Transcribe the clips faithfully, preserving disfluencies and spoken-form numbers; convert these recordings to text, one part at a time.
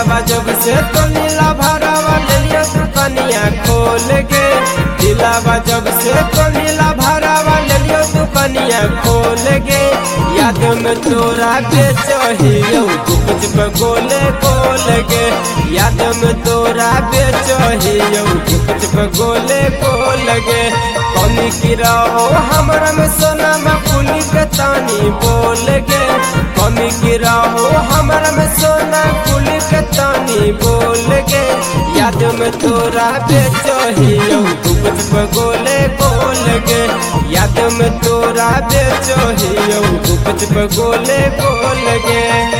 दिलावा जब से तो नीला भरावा ले लियो तू कनिया खोल के। दिलावा जब से तो नीला भरावा ले लियो तू कनिया खोल के। याद में तोरा बेचहियो कुछ पे गोले खोल के। याद में तोरा बेचहियो कुछ पे गोले खोल के। कमी की रहो हमरा में सोना में पुली के तानी बोल के। कमी की रहो हमरा में सोना पुली के तानी बोल के। याद में तोरा बेचहियो कुछ पे गोले खोल के। याद में तोरा बेचहियो कुछ पे गोले खोल के।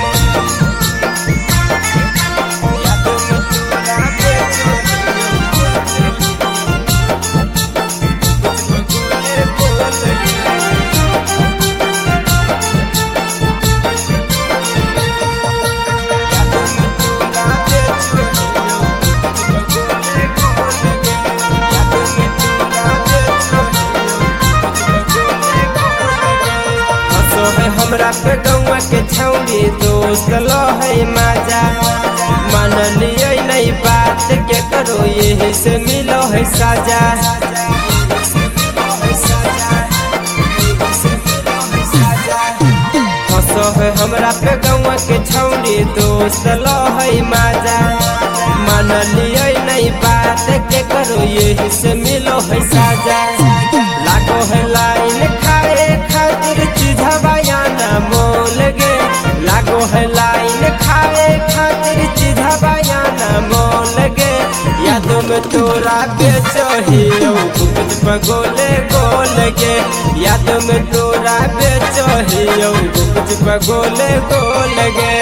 हमरा पे गौवा के छौरी दोस्त लो है मजा। मान लिये नहीं बात के करो यही से मिलो है साजा। हंसो है हमरा पे गौवा के छौरी दोस्त लो है मजा। मान लिये नहीं बात के करो यही से मिलो है साजा। लागो है लाइन खाए खातिर चीज़वा याना मोल गे। लागो है लाइन खाए खातिर चीज़वा याना मोल गे। यादों में तोरा बेचहियो कुछ पे गोले गोल गे। यादों में तोरा बेचहियो कुछ पे गोले गोल गे।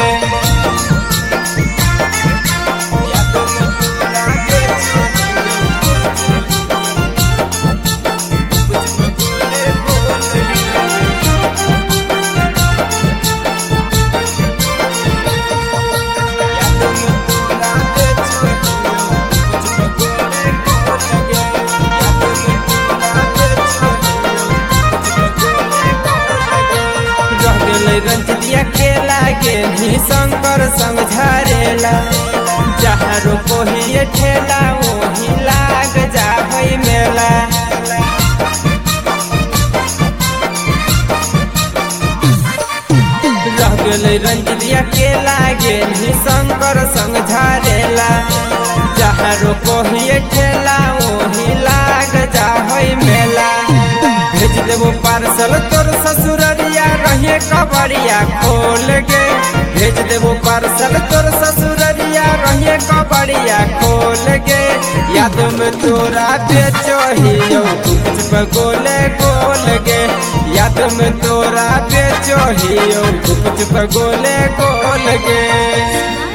रंजिया खेला के भी शंकर समझारेला। जहाँ रोको ही ठेला वही लाग जा भई मेला। रह गेले रंजिया खेला के भी शंकर समझारेला। जहाँ रोको ही ठेला वही लाग जा भई मेला। भेज देबो पार्सल तोर ससुररिया रहिए कबड़िया खोल के। भेज देबो पार्सल तोर ससुररिया रहिए कबड़िया खोल के। याद में तोरा बेचहियो कुछ पे गोले गोल के। याद में तोरा बेचहियो कुछ पे गोले गोल के।